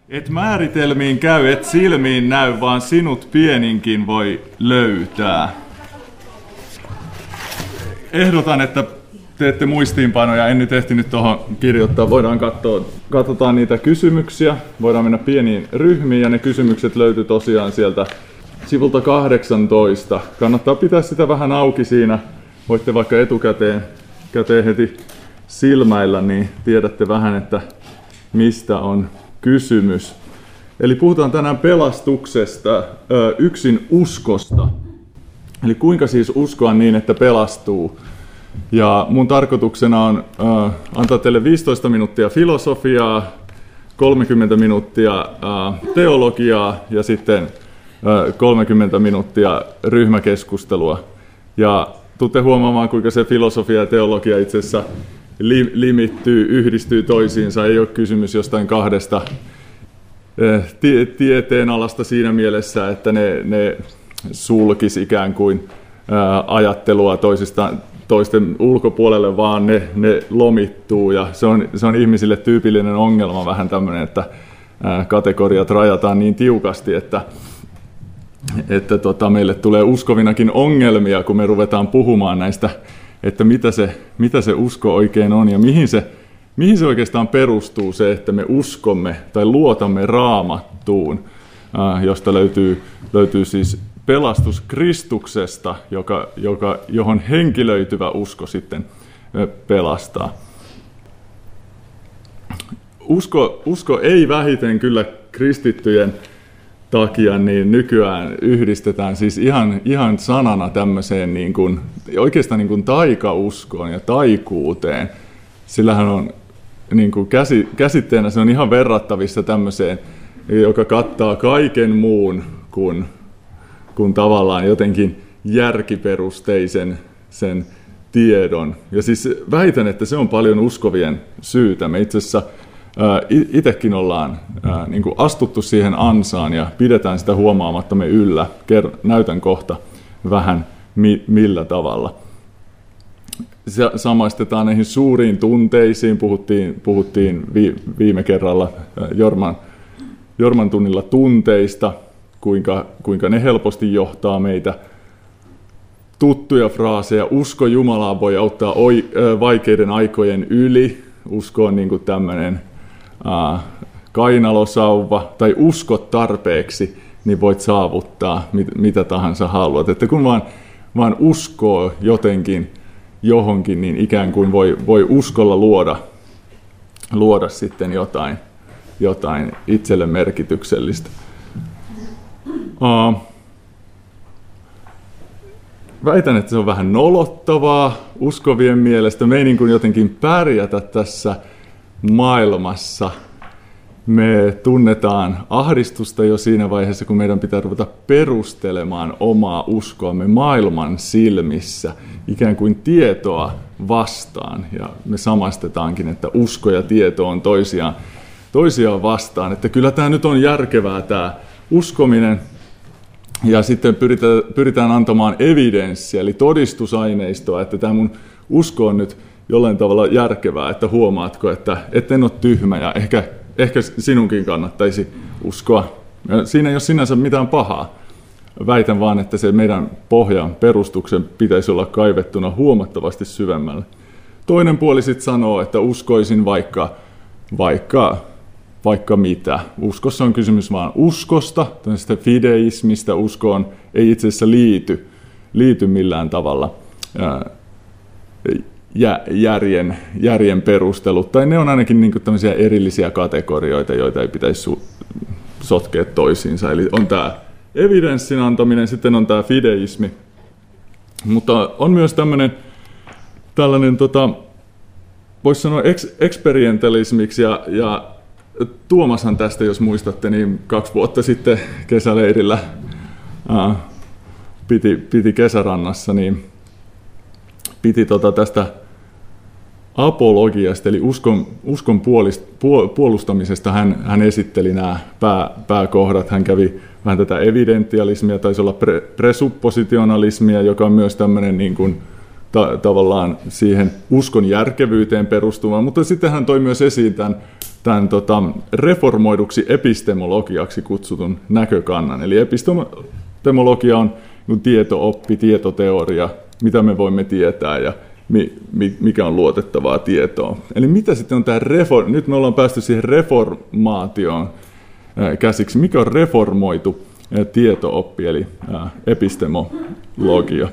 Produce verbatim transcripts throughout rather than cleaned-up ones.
Et määritelmiin käy, et silmiin näy, vaan sinut pieninkin voi löytää. Ehdotan, että teette muistiinpanoja. En nyt ehtinyt tuohon kirjoittaa. Voidaan katsoa, katsotaan niitä kysymyksiä. Voidaan mennä pieniin ryhmiin ja ne kysymykset löytyy tosiaan sieltä sivulta kahdeksantoista. Kannattaa pitää sitä vähän auki siinä. Voitte vaikka etukäteen käteen heti silmäillä, niin tiedätte vähän, että mistä on kysymys. Eli puhutaan tänään pelastuksesta, yksin uskosta. Eli kuinka siis uskoa niin, että pelastuu. Ja mun tarkoituksena on äh, antaa teille viisitoista minuuttia filosofiaa, kolmekymmentä minuuttia äh, teologiaa ja sitten äh, kolmekymmentä minuuttia ryhmäkeskustelua. Ja tuutte huomaamaan, kuinka se filosofia ja teologia itse asiassa li- limittyy, yhdistyy toisiinsa. Ei ole kysymys jostain kahdesta äh, tie- tieteen alasta siinä mielessä, että ne, ne sulkisi ikään kuin äh, ajattelua toisistaan, toisten ulkopuolelle, vaan ne, ne lomittuu. Ja se on, se on ihmisille tyypillinen ongelma vähän tämmöinen, että ää, kategoriat rajataan niin tiukasti, että, että tota, meille tulee uskovinakin ongelmia, kun me ruvetaan puhumaan näistä, että mitä se, mitä se usko oikein on ja mihin se, mihin se oikeastaan perustuu se, että me uskomme tai luotamme Raamattuun, ää, josta löytyy, löytyy siis pelastus Kristuksesta, joka, joka, johon henkilöityvä usko sitten pelastaa. Usko, usko ei vähiten kyllä kristittyjen takia, niin nykyään yhdistetään siis ihan, ihan sanana tämmöiseen niin kuin, oikeastaan niin kuin taikauskoon ja taikuuteen. Sillähän on niin kuin käsi, käsitteenä se on ihan verrattavissa tämmöiseen, joka kattaa kaiken muun kuin kun tavallaan jotenkin järkiperusteisen sen tiedon. Ja siis väitän, että se on paljon uskovien syytä. Me itse asiassa itsekin ollaan ää, niin kuin astuttu siihen ansaan ja pidetään sitä huomaamattamme yllä. Ker- näytän kohta vähän mi- millä tavalla. Se samaistetaan näihin suuriin tunteisiin. Puhuttiin, puhuttiin vi- viime kerralla ää, Jorman, Jorman tunnilla tunteista. Kuinka, kuinka ne helposti johtaa meitä. Tuttuja fraaseja. Usko Jumalaa voi auttaa oi, ö, vaikeiden aikojen yli. Usko on niin kuin tämmöinen äh, kainalosauva. Tai usko tarpeeksi, niin voit saavuttaa mit, mitä tahansa haluat. Että kun vaan, vaan uskoo jotenkin johonkin, niin ikään kuin voi, voi uskolla luoda, luoda sitten jotain, jotain itselle merkityksellistä. Uh, väitän, että se on vähän nolottavaa uskovien mielestä. Me ei niin kuin jotenkin pärjätä tässä maailmassa. Me tunnetaan ahdistusta jo siinä vaiheessa, kun meidän pitää ruveta perustelemaan omaa uskoamme maailman silmissä, ikään kuin tietoa vastaan. Ja me samastetaankin, että usko ja tieto on toisiaan, toisiaan vastaan. Että kyllä tämä nyt on järkevää tämä uskominen. Ja sitten pyritään, pyritään antamaan evidenssiä, eli todistusaineistoa, että tämä mun usko on nyt jollain tavalla järkevää, että huomaatko, että et en ole tyhmä ja ehkä, ehkä sinunkin kannattaisi uskoa. Ja siinä ei ole sinänsä mitään pahaa. Väitän vaan, että se meidän pohjan perustuksen pitäisi olla kaivettuna huomattavasti syvemmälle. Toinen puoli sitten sanoo, että uskoisin vaikka, vaikka Vaikka mitä. Uskossa on kysymys vain uskosta, tämmöisestä fideismistä. Uskoon ei itse asiassa liity, liity millään tavalla ää, järjen, järjen perustelut. Tai ne on ainakin niin kuin tämmöisiä erillisiä kategorioita, joita ei pitäisi sotkea toisiinsa. Eli on tämä evidenssin antaminen, sitten on tämä fideismi. Mutta on myös tämmöinen, tällainen, tota, voisi sanoa eks, experientalismiksi ja, ja Tuomashan tästä, jos muistatte, niin kaksi vuotta sitten kesäleirillä ää, piti, piti kesärannassa, niin piti tota tästä apologiasta, eli uskon, uskon puolist, puolustamisesta hän, hän esitteli nämä pää, pääkohdat. Hän kävi vähän tätä evidentialismia, taisi olla pre, presuppositionalismia, joka on myös tämmöinen niin kuin, ta, tavallaan siihen uskon järkevyyteen perustuva, mutta sitten hän toi myös esiin tämän tämän tota, reformoiduksi epistemologiaksi kutsutun näkökannan. Eli epistemologia on tieto-oppi, tietoteoria, mitä me voimme tietää ja mikä on luotettavaa tietoa. Eli mitä sitten on tämä reform... Nyt me ollaan päästy siihen reformaatioon käsiksi. Mikä on reformoitu tieto-oppi, eli epistemologia?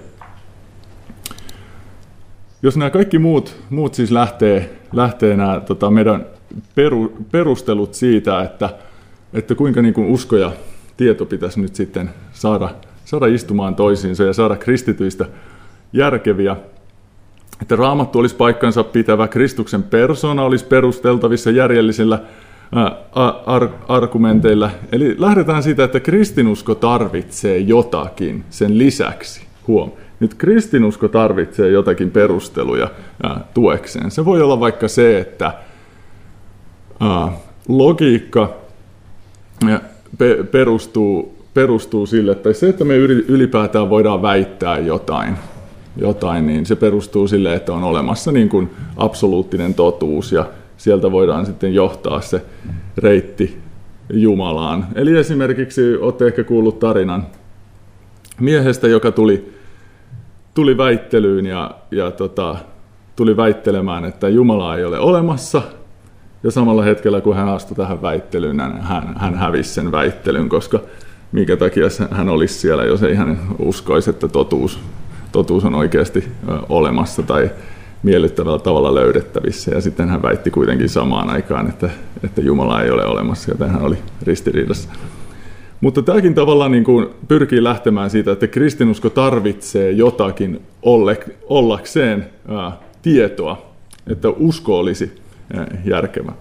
Jos nämä kaikki muut, muut siis lähtee, lähtee nämä tota, meidän peru, perustelut siitä, että, että kuinka niin kuin usko ja tieto pitäisi nyt sitten saada, saada istumaan toisiinsa ja saada kristityistä järkeviä, että Raamattu olisi paikkansa pitävä, Kristuksen persona olisi perusteltavissa järjellisillä ar- argumenteilla. Eli lähdetään siitä, että kristinusko tarvitsee jotakin sen lisäksi. Huom. Nyt kristinusko tarvitsee jotakin perusteluja ää, tuekseen. Se voi olla vaikka se, että ää, logiikka ää, pe- perustuu, perustuu sille, että se, että me ylipäätään voidaan väittää jotain, jotain, niin se perustuu sille, että on olemassa niin kuin absoluuttinen totuus ja sieltä voidaan sitten johtaa se reitti Jumalaan. Eli esimerkiksi olette ehkä kuullut tarinan miehestä, joka tuli, tuli väittelyyn ja, ja tota, tuli väittelemään, että Jumala ei ole olemassa. Ja samalla hetkellä, kun hän astui tähän väittelyyn, hän, hän hävisi sen väittelyn, koska minkä takia hän olisi siellä, jos ei hän uskoisi, että totuus, totuus on oikeasti olemassa tai miellyttävällä tavalla löydettävissä. Ja sitten hän väitti kuitenkin samaan aikaan, että, että Jumala ei ole olemassa, joten hän oli ristiriidassa. Mutta tämäkin tavallaan niin kuin pyrkii lähtemään siitä, että kristinusko tarvitsee jotakin olle, ollakseen ää, tietoa, että usko olisi ää, järkevä.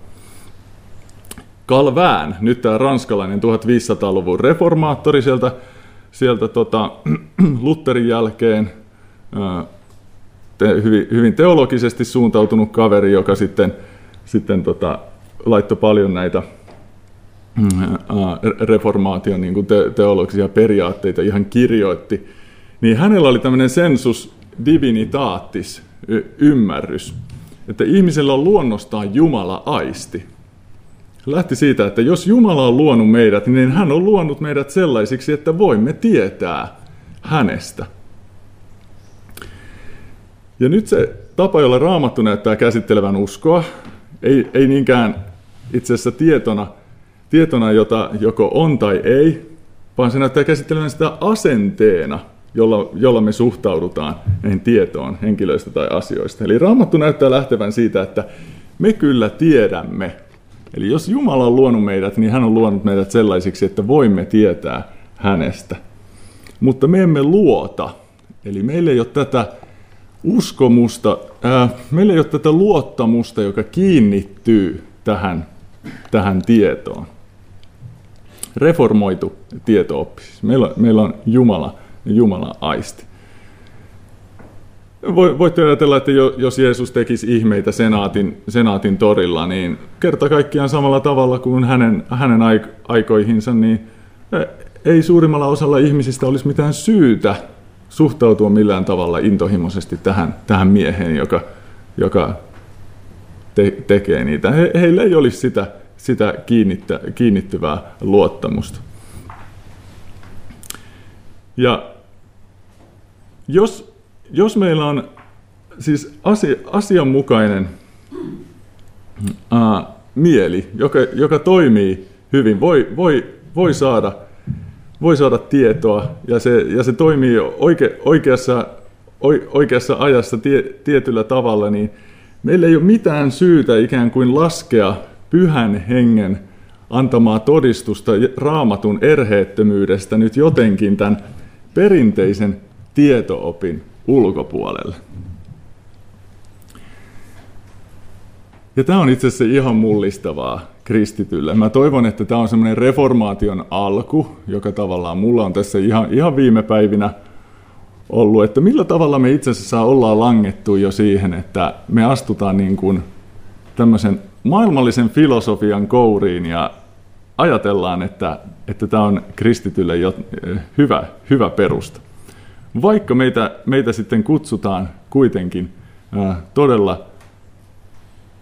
Calvin, nyt tämä ranskalainen tuhatviisisataaluvun reformaattori sieltä, sieltä tota, Lutherin jälkeen, ää, te, hyvin, hyvin teologisesti suuntautunut kaveri, joka sitten, sitten tota, laittoi paljon näitä reformaation niin kuin te- teologisia periaatteita ihan kirjoitti, niin hänellä oli tämmöinen sensus divinitatis y- ymmärrys, että ihmisellä on luonnostaan Jumala-aisti. Lähti siitä, että jos Jumala on luonut meidät, niin hän on luonut meidät sellaisiksi, että voimme tietää hänestä. Ja nyt se tapa, jolla Raamattu näyttää käsittelevän uskoa, ei, ei niinkään itse asiassa tietona, tietona, jota joko on tai ei, vaan se näyttää käsittelevän sitä asenteena, jolla, jolla me suhtaudutaan näihin tietoon henkilöistä tai asioista. Eli Raamattu näyttää lähtevän siitä, että me kyllä tiedämme. Eli jos Jumala on luonut meidät, niin hän on luonut meidät sellaisiksi, että voimme tietää hänestä. Mutta me emme luota. Eli meillä ei ole tätä uskomusta, ää, meillä ei ole tätä luottamusta, joka kiinnittyy tähän, tähän tietoon. Reformoitu tieto-oppi. Meillä on, meillä on Jumala, Jumala-aisti. Voitte ajatella, että jos Jeesus tekisi ihmeitä senaatin, senaatin torilla, niin kerta kaikkiaan samalla tavalla kuin hänen, hänen aikoihinsa, niin ei suurimmalla osalla ihmisistä olisi mitään syytä suhtautua millään tavalla intohimoisesti tähän, tähän mieheen, joka, joka te, tekee niitä. He, heillä ei olisi sitä, sitä kiinnittä, kiinnittyvää luottamusta. Ja jos, jos meillä on siis asia, asianmukainen ää, mieli, joka, joka toimii hyvin, voi, voi, voi saada voi saada tietoa ja se, ja se toimii oike, oikeassa, oikeassa ajassa tie, tietyllä tavalla, niin meillä ei ole mitään syytä ikään kuin laskea pyhän hengen antamaa todistusta Raamatun erheettömyydestä nyt jotenkin tämän perinteisen tieto-opin ulkopuolelle. Ja tämä on itse asiassa ihan mullistavaa kristitylle. Mä toivon, että tämä on semmoinen reformaation alku, joka tavallaan mulla on tässä ihan, ihan viime päivinä ollut, että millä tavalla me itse asiassa ollaan langettu jo siihen, että me astutaan niin kuin tämmöisen maailmallisen filosofian kouriin ja ajatellaan, että, että tämä on kristitylle jo hyvä, hyvä perusta. Vaikka meitä, meitä sitten kutsutaan kuitenkin ää, todella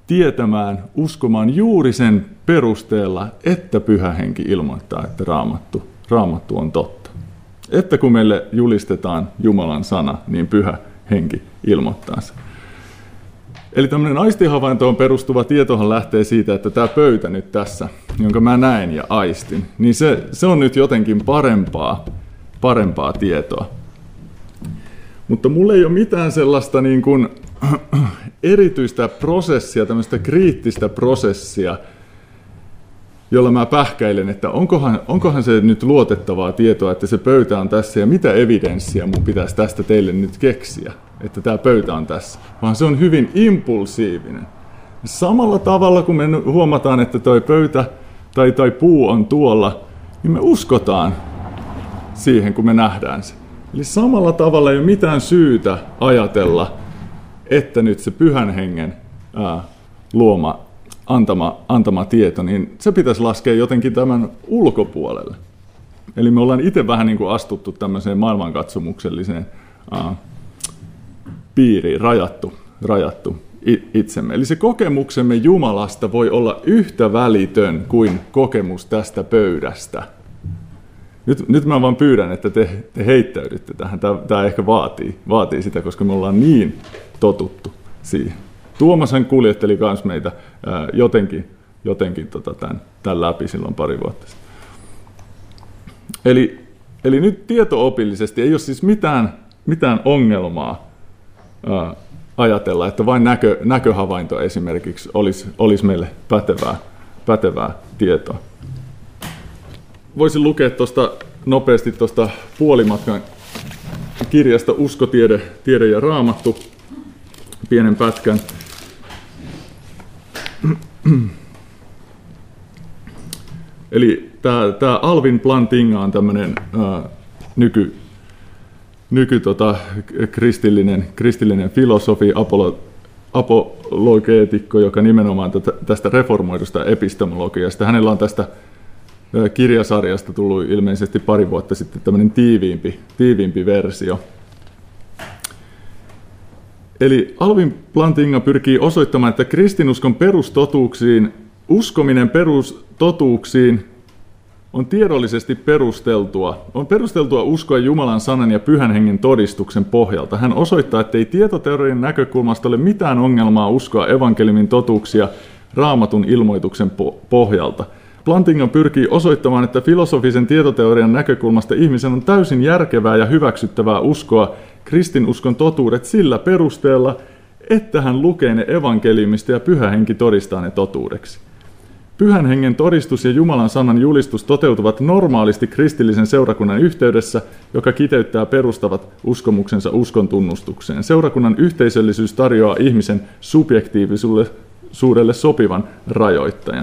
tietämään, uskomaan juuri sen perusteella, että Pyhä Henki ilmoittaa, että Raamattu, Raamattu on totta. Että kun meille julistetaan Jumalan sana, niin Pyhä Henki ilmoittaa sen. Eli tämmöinen aistihavaintoon perustuva tietohan lähtee siitä, että tämä pöytä nyt tässä, jonka mä näen ja aistin, niin se, se on nyt jotenkin parempaa, parempaa tietoa. Mutta mulla ei ole mitään sellaista niin kuin erityistä prosessia, tämmöistä kriittistä prosessia, jolla mä pähkäilen, että onkohan, onkohan se nyt luotettavaa tietoa, että se pöytä on tässä ja mitä evidenssiä mun pitäisi tästä teille nyt keksiä, että tämä pöytä on tässä. Vaan se on hyvin impulsiivinen. Samalla tavalla, kun me huomataan, että toi pöytä tai, tai puu on tuolla, niin me uskotaan siihen, kun me nähdään se. Eli samalla tavalla ei ole mitään syytä ajatella, että nyt se Pyhän Hengen ää, luoma, antama, antama tieto, niin se pitäisi laskea jotenkin tämän ulkopuolelle. Eli me ollaan itse vähän niin kuin astuttu tämmöiseen maailmankatsomukselliseen ää, piiriin, rajattu, rajattu itsemme. Eli se kokemuksemme Jumalasta voi olla yhtä välitön kuin kokemus tästä pöydästä. Nyt, nyt mä vaan pyydän, että te, te heittäydytte tähän. Tämä, tämä ehkä vaatii, vaatii sitä, koska me ollaan niin totuttu siihen. Tuomashan kuljetteli myös meitä ää, jotenkin, jotenkin tota, tämän, tämän läpi silloin pari vuotta sitten. Eli, eli nyt tieto-opillisesti ei ole siis mitään, mitään ongelmaa ää, ajatella, että vain näkö, näköhavainto esimerkiksi olisi, olisi meille pätevää, pätevää tietoa. Voisin lukea tuosta nopeasti tuosta puolimatkan kirjasta Usko, tiede, tiede ja Raamattu, pienen pätkän. Eli tämä Alvin Plantinga on tämmöinen nyky, nyky tota, kristillinen, kristillinen filosofi, apolo, apologeetikko, joka nimenomaan tätä, tästä reformoidusta epistemologiasta. Hänellä on tästä kirjasarjasta tullut ilmeisesti pari vuotta sitten tämmöinen tiiviimpi, tiiviimpi versio. Eli Alvin Plantinga pyrkii osoittamaan, että kristinuskon perustotuuksiin, uskominen perustotuuksiin on tiedollisesti perusteltua. On perusteltua uskoa Jumalan sanan ja Pyhän Hengen todistuksen pohjalta. Hän osoittaa, että ei tietoteorian näkökulmasta ole mitään ongelmaa uskoa evankeliumin totuuksia Raamatun ilmoituksen pohjalta. Plantinga pyrkii osoittamaan, että filosofisen tietoteorian näkökulmasta ihmisen on täysin järkevää ja hyväksyttävää uskoa kristinuskon totuudet sillä perusteella, että hän lukee ne evankeliumista ja Pyhä Henki todistaa ne totuudeksi. Pyhän Hengen todistus ja Jumalan sanan julistus toteutuvat normaalisti kristillisen seurakunnan yhteydessä, joka kiteyttää perustavat uskomuksensa uskon tunnustukseen. Seurakunnan yhteisöllisyys tarjoaa ihmisen subjektiivisuudelle sopivan rajoittajan.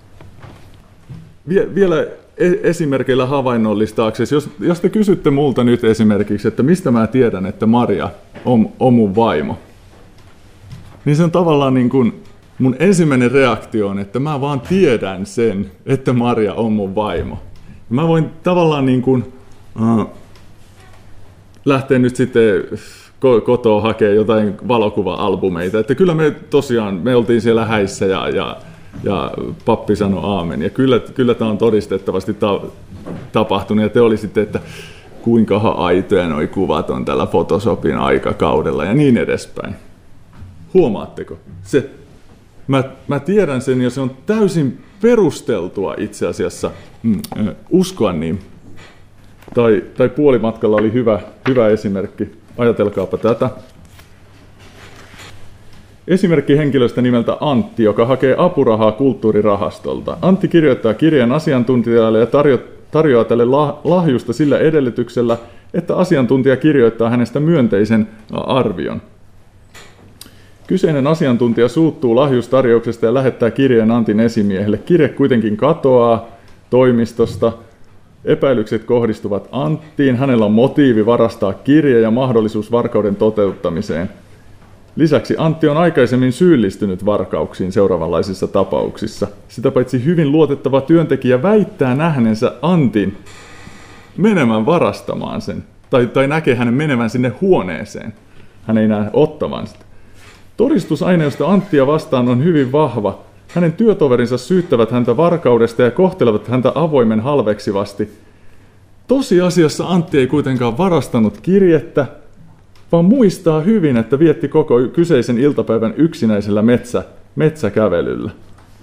Vielä esimerkillä havainnollistaaksesi, jos, jos te kysytte multa nyt esimerkiksi, että mistä mä tiedän, että Maria on, on mun vaimo, niin se on tavallaan niin kuin mun ensimmäinen reaktio on, että mä vaan tiedän sen, että Maria on mun vaimo. Mä voin tavallaan niin kuin, äh, lähteä nyt sitten kotoa hakemaan jotain valokuva-albumeita, että kyllä me tosiaan, me oltiin siellä häissä ja, ja Ja pappi sanoi aamen. Ja kyllä, kyllä tämä on todistettavasti ta- tapahtunut. Ja te olisitte, että kuinkahan aitoja nuo kuvat on tällä Photoshopin aikakaudella ja niin edespäin. Huomaatteko? Se, mä, mä tiedän sen ja se on täysin perusteltua itse asiassa mm, uskoa niin. Tai, tai puolimatkalla oli hyvä, hyvä esimerkki. Ajatelkaapa tätä. Esimerkki henkilöstä nimeltä Antti, joka hakee apurahaa kulttuurirahastolta. Antti kirjoittaa kirjeen asiantuntijalle ja tarjo- tarjoaa tälle lahjusta sillä edellytyksellä, että asiantuntija kirjoittaa hänestä myönteisen arvion. Kyseinen asiantuntija suuttuu lahjustarjouksesta ja lähettää kirjeen Antin esimiehelle. Kirje kuitenkin katoaa toimistosta. Epäilykset kohdistuvat Anttiin. Hänellä on motiivi varastaa kirje ja mahdollisuus varkauden toteuttamiseen. Lisäksi Antti on aikaisemmin syyllistynyt varkauksiin seuraavanlaisissa tapauksissa. Sitä paitsi hyvin luotettava työntekijä väittää nähneensä Antin menemään varastamaan sen, tai, tai näkee hänen menevän sinne huoneeseen. Hän ei näe ottavan sitä. Todistusaineisto Anttia vastaan on hyvin vahva. Hänen työtoverinsa syyttävät häntä varkaudesta ja kohtelevat häntä avoimen halveksivasti. Tosiasiassa Antti ei kuitenkaan varastanut kirjettä, vaan muistaa hyvin, että vietti koko kyseisen iltapäivän yksinäisellä metsä, metsäkävelyllä.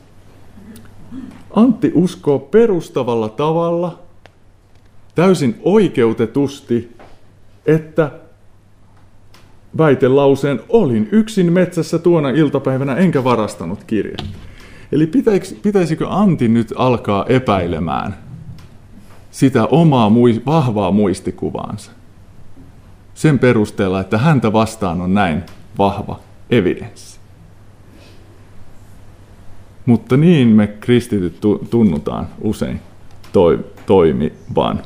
Antti uskoo perustavalla tavalla, täysin oikeutetusti, että väitelauseen olin yksin metsässä tuona iltapäivänä enkä varastanut kirjettä. Eli pitäisikö Antti nyt alkaa epäilemään sitä omaa vahvaa muistikuvaansa sen perusteella, että häntä vastaan on näin vahva evidenssi. Mutta niin me kristityt tunnutaan usein toimivan.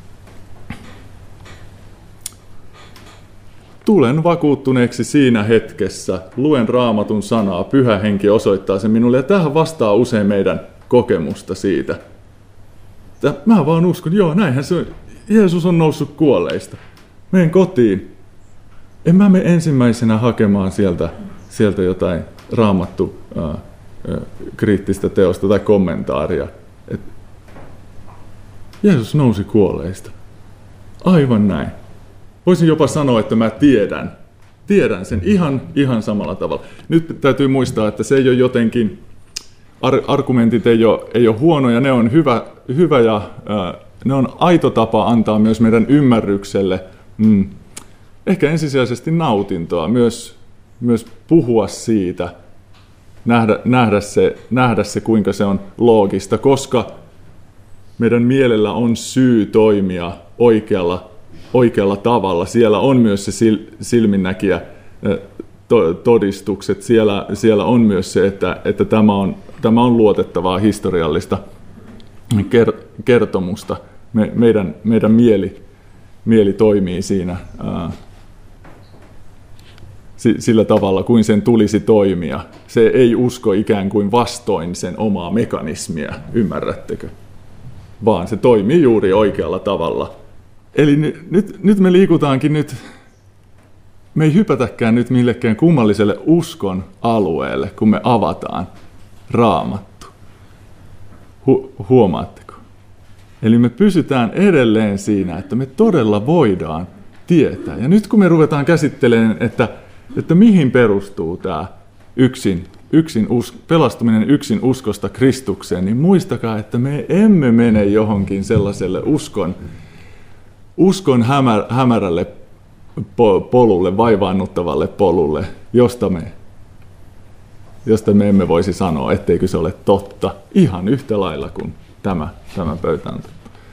Tulen vakuuttuneeksi siinä hetkessä, luen Raamatun sanaa, Pyhä Henki osoittaa sen minulle, ja tähän vastaa usein meidän kokemusta siitä. Että mä vaan uskon, joo näinhän se on, Jeesus on noussut kuolleista. Menen kotiin. En mä mene ensimmäisenä hakemaan sieltä, sieltä jotain raamattu ää, ää, kriittistä teosta tai kommentaaria. Et Jeesus nousi kuolleista. Aivan näin. Voisin jopa sanoa, että mä tiedän. Tiedän sen ihan, ihan samalla tavalla. Nyt täytyy muistaa, että se ei ole jotenkin, ar- argumentit ei ole, ei ole huonoja, ne on hyvä, hyvä ja ää, ne on aito tapa antaa myös meidän ymmärrykselle mm, ehkä ensisijaisesti nautintoa, myös, myös puhua siitä, nähdä, nähdä, se, nähdä se, kuinka se on loogista, koska meidän mielellä on syy toimia oikealla, oikealla tavalla. Siellä on myös se sil, silminnäkijä to, todistukset, siellä, siellä on myös se, että, että tämä, on, tämä on luotettavaa historiallista kertomusta. Me, meidän, meidän mieli, mieli toimii siinä ää, sillä tavalla, kuin sen tulisi toimia. Se ei usko ikään kuin vastoin sen omaa mekanismia, ymmärrättekö? Vaan se toimii juuri oikealla tavalla. Eli nyt, nyt, nyt me liikutaankin nyt, me ei hypätäkään nyt millekään kummalliselle uskon alueelle, kun me avataan Raamattu. Hu, huomaatteko? Eli me pysytään edelleen siinä, että me todella voidaan tietää. Ja nyt kun me ruvetaan käsittelemään, että, että mihin perustuu tämä yksin, yksin us, pelastuminen yksin uskosta Kristukseen, niin muistakaa, että me emme mene johonkin sellaiselle uskon, uskon hämär, hämärälle polulle, vaivaannuttavalle polulle, josta me, josta me emme voisi sanoa, etteikö se ole totta, ihan yhtä lailla kuin tämä, tämä pöytä on.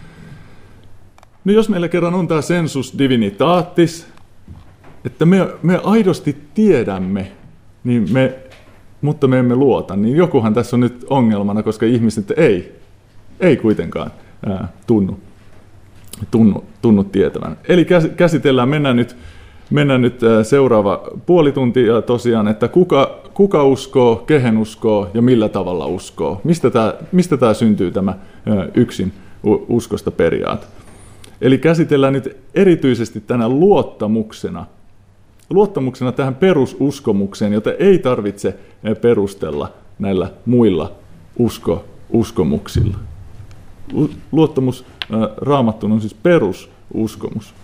No jos meillä kerran on tämä sensus divinitatis, että me, me aidosti tiedämme, niin me, mutta me emme luota, niin jokuhan tässä on nyt ongelmana, koska ihmiset ei, ei kuitenkaan ää, tunnu, tunnu, tunnu tietävän. Eli käsitellään, mennään nyt, mennään nyt seuraava puoli tuntia tosiaan, että kuka, kuka uskoo, kehen uskoo ja millä tavalla uskoo. Mistä tämä, mistä tämä syntyy tämä yksin uskosta periaate. Eli käsitellään nyt erityisesti tänä luottamuksena, luottamuksena tähän perususkomukseen, jota ei tarvitse perustella näillä muilla usko, uskomuksilla. Luottamus Raamattuun on siis perususkomus.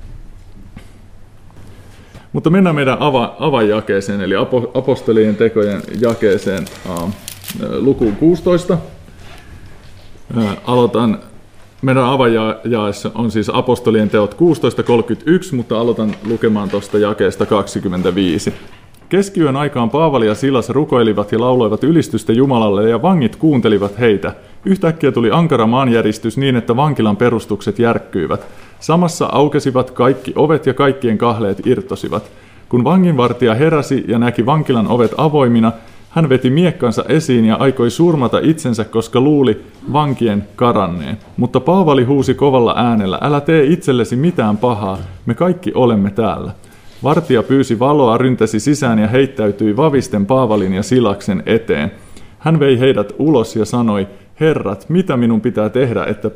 Mutta mennään meidän ava, avainjakeeseen, eli apostolien tekojen jakeeseen, äh, lukuun kuusitoista. Äh, aloitan, meidän avainjaeessa on siis apostolien teot kuusitoista kolmekymmentäyksi, mutta aloitan lukemaan tuosta jakeesta kaksikymmentäviisi. Keskiyön aikaan Paavali ja Silas rukoilivat ja lauloivat ylistystä Jumalalle, ja vangit kuuntelivat heitä. Yhtäkkiä tuli ankara maanjäristys niin, että vankilan perustukset järkkyivät. Samassa aukesivat kaikki ovet ja kaikkien kahleet irtosivat. Kun vanginvartija heräsi ja näki vankilan ovet avoimina, hän veti miekkansa esiin ja aikoi surmata itsensä, koska luuli vankien karanneen. Mutta Paavali huusi kovalla äänellä, älä tee itsellesi mitään pahaa, me kaikki olemme täällä. Vartija pyysi valoa, ryntäsi sisään ja heittäytyi vavisten Paavalin ja Silaksen eteen. Hän vei heidät ulos ja sanoi, herrat, mitä minun pitää tehdä, että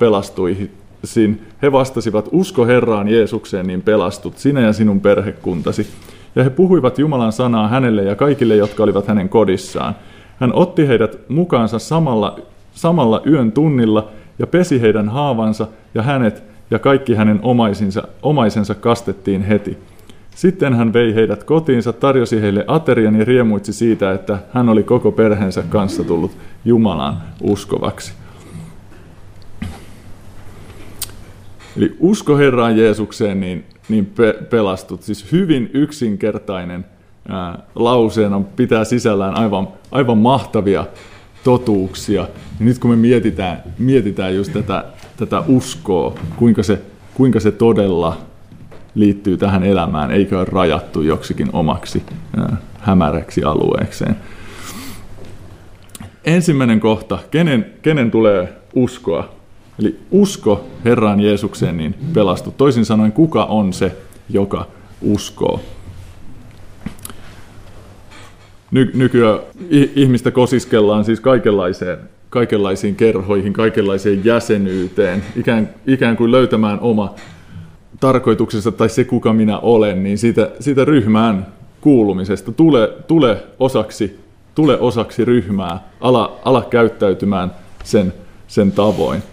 pelastuisin? He vastasivat, usko Herraan Jeesukseen, niin pelastut, sinä ja sinun perhekuntasi. ja he puhuivat Jumalan sanaa hänelle ja kaikille, jotka olivat hänen kodissaan. Hän otti heidät mukaansa samalla, samalla yön tunnilla ja pesi heidän haavansa, ja hänet ja kaikki hänen omaisinsa, omaisensa kastettiin heti. Sitten hän vei heidät kotiinsa, tarjosi heille aterian ja riemuitsi siitä, että hän oli koko perheensä kanssa tullut Jumalaan uskovaksi. Eli usko Herraan Jeesukseen, niin, niin pe- pelastut. Siis hyvin yksinkertainen ää, lauseena pitää sisällään aivan, aivan mahtavia totuuksia. Ja nyt kun me mietitään, mietitään just tätä, tätä uskoa, kuinka se, kuinka se todella liittyy tähän elämään, eikä ole rajattu joksikin omaksi ää, hämäräksi alueekseen. Ensimmäinen kohta, kenen, kenen tulee uskoa? Eli usko Herraan Jeesukseen, niin pelastu. Toisin sanoen, kuka on se, joka uskoo? Ny- nykyään ihmistä kosiskellaan siis kaikenlaiseen, kaikenlaisiin kerhoihin, kaikenlaiseen jäsenyyteen, ikään, ikään kuin löytämään oma tarkoituksessa tai se, kuka minä olen, niin siitä, siitä ryhmään kuulumisesta tule, tule, osaksi, tule osaksi ryhmää, ala, ala käyttäytymään sen, sen tavoin.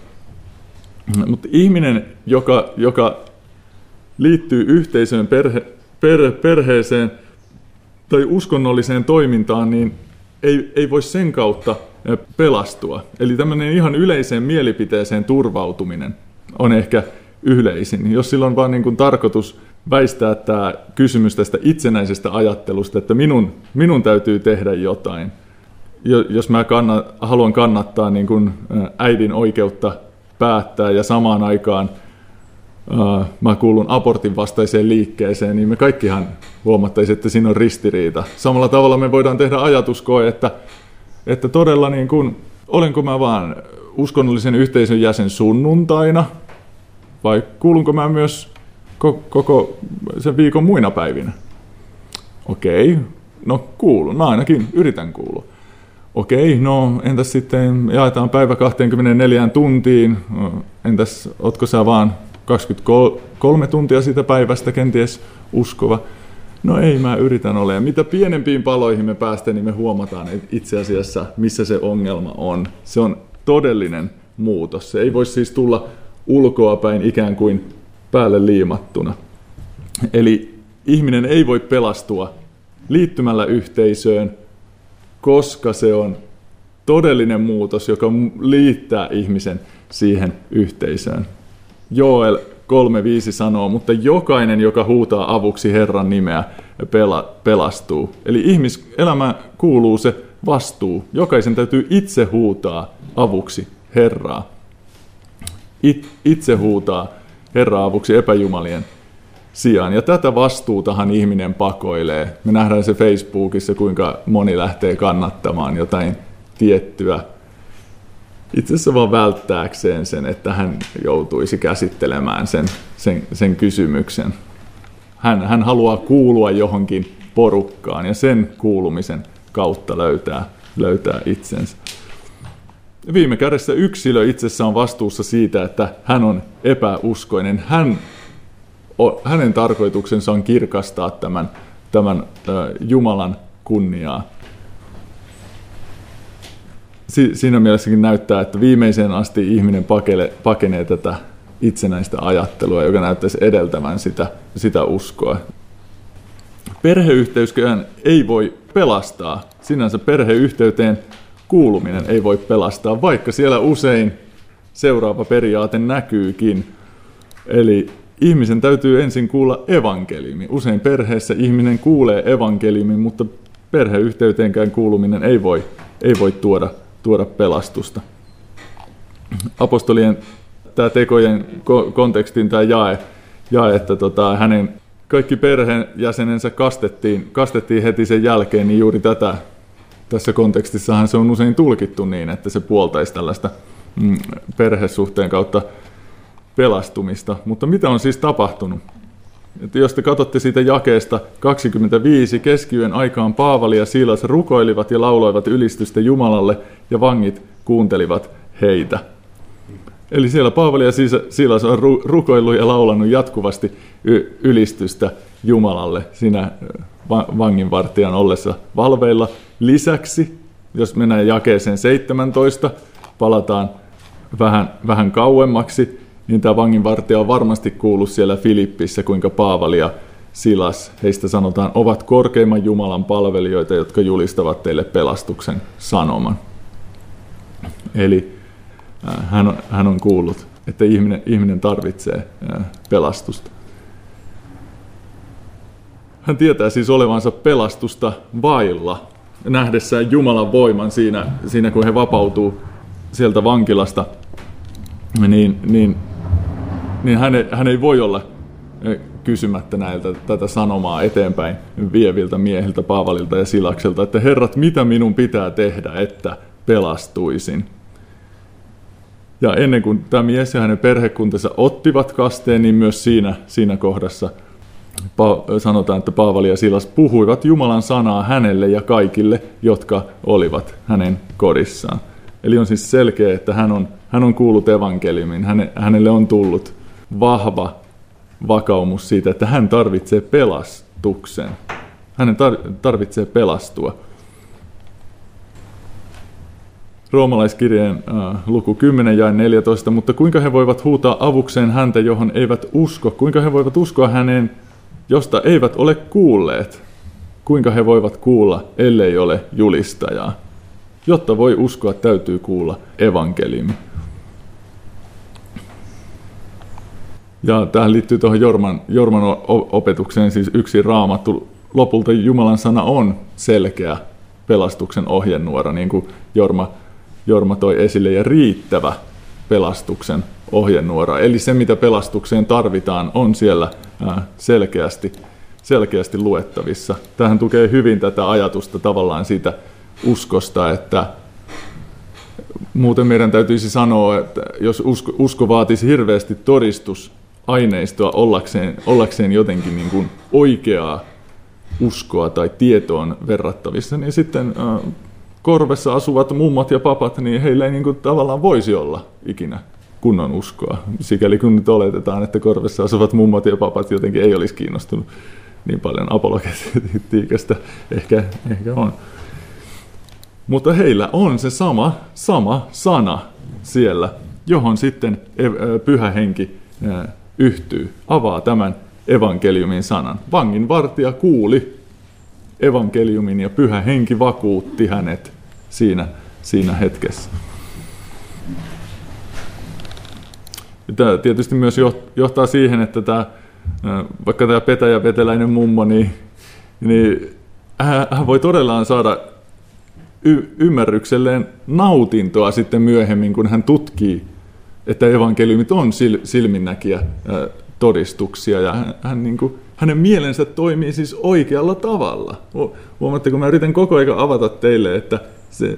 Mutta ihminen, joka, joka liittyy yhteisöön, perhe, per, perheeseen tai uskonnolliseen toimintaan, niin ei, ei voi sen kautta pelastua. Eli tämmöinen ihan yleiseen mielipiteeseen turvautuminen on ehkä yleisin. Jos sillä on vaan niin kuin tarkoitus väistää tämä kysymys tästä itsenäisestä ajattelusta, että minun, minun täytyy tehdä jotain. Jos mä kannat, haluan kannattaa niin kuin äidin oikeutta päättää ja samaan aikaan uh, mä kuulun abortin vastaiseen liikkeeseen, niin me kaikkihan huomattaisiin, että siinä on ristiriita. Samalla tavalla me voidaan tehdä ajatuskoe, että, että todella niin kuin, olenko mä vaan uskonnollisen yhteisön jäsen sunnuntaina, vai kuulunko mä myös koko, koko sen viikon muina päivinä? Okei, no kuulun, mä ainakin yritän kuulua. Okei, no entäs sitten jaetaan päivä kaksikymmentäneljä tuntiin, entäs ootko sä vaan kaksikymmentäkolme tuntia siitä päivästä kenties uskova? No ei, mä yritän olla. Ja mitä pienempiin paloihin me päästään, niin me huomataan itse asiassa, missä se ongelma on. Se on todellinen muutos. Se ei voi siis tulla ulkoapäin ikään kuin päälle liimattuna. Eli ihminen ei voi pelastua liittymällä yhteisöön, koska se on todellinen muutos, joka liittää ihmisen siihen yhteisöön. Joel kolme viisi sanoo, mutta jokainen, joka huutaa avuksi Herran nimeä, pelastuu. Eli ihmiselämään kuuluu se vastuu. Jokaisen täytyy itse huutaa avuksi Herraa. It, itse huutaa Herraa avuksi epäjumalien sijaan. Ja tätä vastuutahan ihminen pakoilee. Me nähdään se Facebookissa, kuinka moni lähtee kannattamaan jotain tiettyä, itse asiassa vaan välttääkseen sen, että hän joutuisi käsittelemään sen, sen, sen kysymyksen. Hän, hän haluaa kuulua johonkin porukkaan ja sen kuulumisen kautta löytää, löytää itsensä. Viime kädessä yksilö itsessä on vastuussa siitä, että hän on epäuskoinen. Hän Hänen tarkoituksensa on kirkastaa tämän, tämän Jumalan kunniaa. Si- siinä mielessäkin näyttää, että viimeiseen asti ihminen pakele, pakenee tätä itsenäistä ajattelua, joka näyttäisi edeltävän sitä, sitä uskoa. Perheyhteyskään ei voi pelastaa. Sinänsä perheyhteyteen kuuluminen ei voi pelastaa, vaikka siellä usein seuraava periaate näkyykin. Eli ihmisen täytyy ensin kuulla evankeliumi. Usein perheessä ihminen kuulee evankeliumin, mutta perheyhteyteenkään kuuluminen ei voi, ei voi tuoda, tuoda pelastusta. Apostolien tämä tekojen kontekstin tämä jae, jae että tota, hänen kaikki perheenjäsenensä kastettiin, kastettiin heti sen jälkeen, niin juuri tätä tässä kontekstissahan se on usein tulkittu niin, että se puoltaisi tällaista mm, perhesuhteen kautta pelastumista. Mutta mitä on siis tapahtunut? Että jos te katsotte siitä jakeesta kaksikymmentäviisi, keskiyön aikaan Paavali ja Siilas rukoilivat ja lauloivat ylistystä Jumalalle, ja vangit kuuntelivat heitä. Eli siellä Paavali ja Siilas on rukoillut ja laulanut jatkuvasti y- ylistystä Jumalalle siinä vanginvartijan ollessa valveilla. Lisäksi, jos mennään jakeeseen seitsemäntoista, palataan vähän, vähän kauemmaksi, niin tämä vanginvartija on varmasti kuullut siellä Filippissä, kuinka Paavali ja Silas, heistä sanotaan, ovat korkeimman Jumalan palvelijoita, jotka julistavat teille pelastuksen sanoman. Eli äh, hän, on, hän on kuullut, että ihminen, ihminen tarvitsee äh, pelastusta. Hän tietää siis olevansa pelastusta vailla, nähdessään Jumalan voiman siinä, siinä kun he vapautuu sieltä vankilasta, niin, niin, niin hän, ei, hän ei voi olla kysymättä näiltä tätä sanomaa eteenpäin vieviltä miehiltä, Paavalilta ja Silakselta, että herrat, mitä minun pitää tehdä, että pelastuisin? Ja ennen kuin tämä mies ja hänen perhekuntansa ottivat kasteen, niin myös siinä, siinä kohdassa sanotaan, että Paavali ja Silas puhuivat Jumalan sanaa hänelle ja kaikille, jotka olivat hänen kodissaan. Eli on siis selkeä, että hän on, hän on kuullut evankeliumin, Häne, hänelle on tullut vahva vakaumus siitä, että hän tarvitsee pelastuksen. Hänen tar- tarvitsee pelastua. Roomalaiskirjeen äh, luku kymmenen ja neljätoista, mutta kuinka he voivat huutaa avukseen häntä, johon eivät usko? Kuinka he voivat uskoa häneen, josta eivät ole kuulleet? Kuinka he voivat kuulla, ellei ole julistajaa? Jotta voi uskoa, täytyy kuulla evankeliumi. Ja tähän liittyy tuohon Jorman, Jorman opetukseen, siis yksi Raamattu. Lopulta Jumalan sana on selkeä pelastuksen ohjenuora, niin kuin Jorma, Jorma toi esille, ja riittävä pelastuksen ohjenuora. Eli se, mitä pelastukseen tarvitaan, on siellä selkeästi, selkeästi luettavissa. Tähän tukee hyvin tätä ajatusta tavallaan siitä uskosta, että muuten meidän täytyisi sanoa, että jos usko, usko vaatisi hirveästi todistusaineistoa ollakseen, ollakseen jotenkin niin kuin oikeaa uskoa tai tietoon verrattavissa, niin sitten äh, korvessa asuvat mummat ja papat, niin heillä ei niin kuin tavallaan voisi olla ikinä kunnon uskoa. Sikäli kun nyt oletetaan, että korvessa asuvat mummat ja papat jotenkin ei olisi kiinnostunut niin paljon apologetiikasta, ehkä, ehkä on. Mutta heillä on se sama, sama sana siellä, johon sitten Pyhä Henki yhtyy, avaa tämän evankeliumin sanan. Vanginvartija kuuli evankeliumin ja Pyhä Henki vakuutti hänet siinä, siinä hetkessä. Tämä tietysti myös johtaa siihen, että tämä, vaikka tämä petäjä veteläinen mummo, niin, niin hän voi todellaan saada y- ymmärrykselleen nautintoa sitten myöhemmin, kun hän tutkii, että evankeliumit on sil- silminnäkijä todistuksia, ja hän, hän, niin kuin, hänen mielensä toimii siis oikealla tavalla. Huomaatte, kun mä yritän koko ajan avata teille, että se,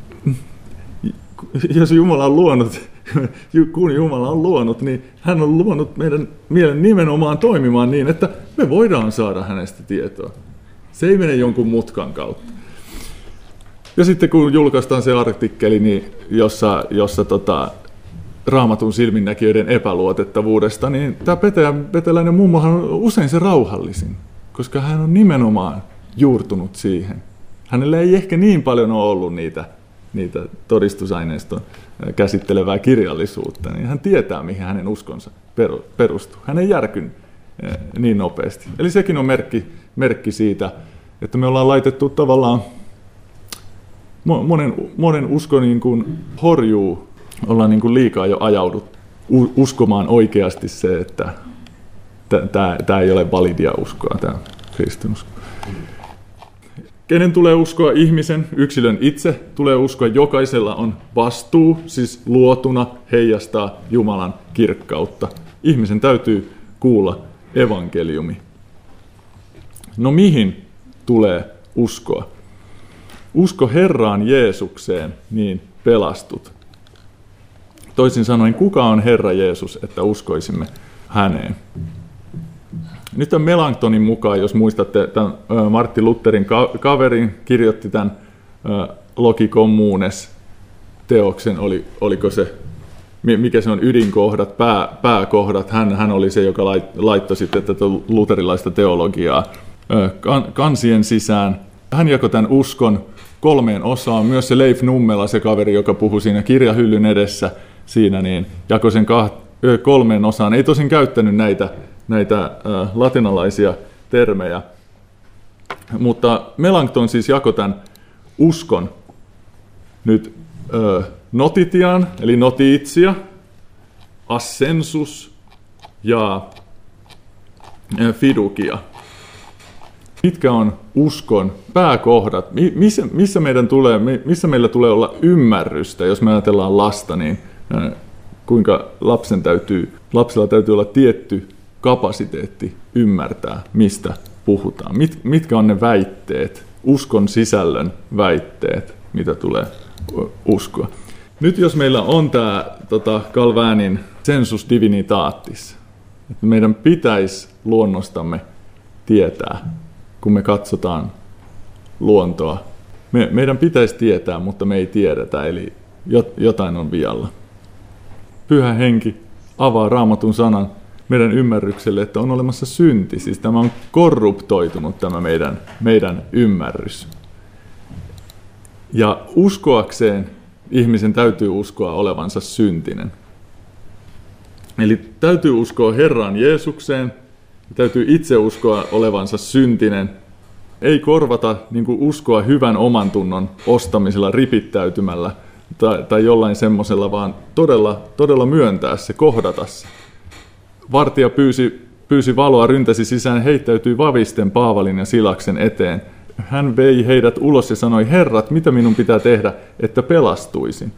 jos Jumala on luonut, kun Jumala on luonut, niin hän on luonut meidän mielen nimenomaan toimimaan niin, että me voidaan saada hänestä tietoa. Se ei mene jonkun mutkan kautta. Ja sitten kun julkaistaan se artikkeli, niin jossa, jossa tota, Raamatun silminnäkijöiden epäluotettavuudesta, niin tämä petäläinen mummohan on usein se rauhallisin, koska hän on nimenomaan juurtunut siihen. Hänellä ei ehkä niin paljon ole ollut niitä, niitä todistusaineiston käsittelevää kirjallisuutta, niin hän tietää, mihin hänen uskonsa perustuu. Hän ei järky niin nopeasti. Eli sekin on merkki, merkki siitä, että me ollaan laitettu tavallaan monen, monen usko niin kuin horjuu, ollaan niin kuin liikaa jo ajaudut uskomaan oikeasti se, että tämä ei ole validia uskoa, tämä kristinusko. Kenen tulee uskoa? Ihmisen, yksilön itse tulee uskoa. Jokaisella on vastuu, siis luotuna heijastaa Jumalan kirkkautta. Ihmisen täytyy kuulla evankeliumi. No mihin tulee uskoa? Usko Herraan Jeesukseen, niin pelastut. Toisin sanoen, kuka on Herra Jeesus, että uskoisimme häneen? Nyt tämän Melanchtonin mukaan, jos muistatte, tämän Martin Lutherin kaverin kirjoitti tämän Loci Communes -teoksen, oli, oliko se mikä se on ydinkohdat, pää, pääkohdat. Hän, hän oli se, joka laittoi sitten tätä luterilaista teologiaa kansien sisään. Hän jakoi tämän uskon kolmeen osaan. Myös se Leif Nummela, se kaveri, joka puhui siinä kirjahyllyn edessä, siinä niin jakoi sen kolmeen osaan. Ei tosin käyttänyt näitä, näitä latinalaisia termejä. Mutta Melanchthon siis jakoi tämän uskon nyt ö, notitiaan, eli notitsia, assensus ja fiducia. Mitkä on uskon pääkohdat? Missä, missä, meidän tulee, missä meillä tulee olla ymmärrystä, jos me ajatellaan lasta, niin kuinka lapsen täytyy, lapsella täytyy olla tietty kapasiteetti ymmärtää, mistä puhutaan. Mit, mitkä on ne väitteet, uskon sisällön väitteet, mitä tulee uskoa. Nyt jos meillä on tämä tota, Calvinin sensus divinitatis, että meidän pitäisi luonnostamme tietää, kun me katsotaan luontoa. Me, meidän pitäisi tietää, mutta me ei tiedetä, eli jotain on vialla. Pyhä Henki avaa Raamatun sanan meidän ymmärrykselle, että on olemassa synti. Siis tämä on korruptoitunut tämä meidän, meidän ymmärrys. Ja uskoakseen ihmisen täytyy uskoa olevansa syntinen. Eli täytyy uskoa Herraan Jeesukseen, täytyy itse uskoa olevansa syntinen. Ei korvata niin kuin uskoa hyvän oman tunnon ostamisella, ripittäytymällä tai, tai jollain semmoisella, vaan todella, todella myöntää se, kohdata se. Vartija pyysi, pyysi valoa, ryntäsi sisään, heittäytyi vavisten Paavalin ja Silaksen eteen. Hän vei heidät ulos ja sanoi, herrat, mitä minun pitää tehdä, että pelastuisin?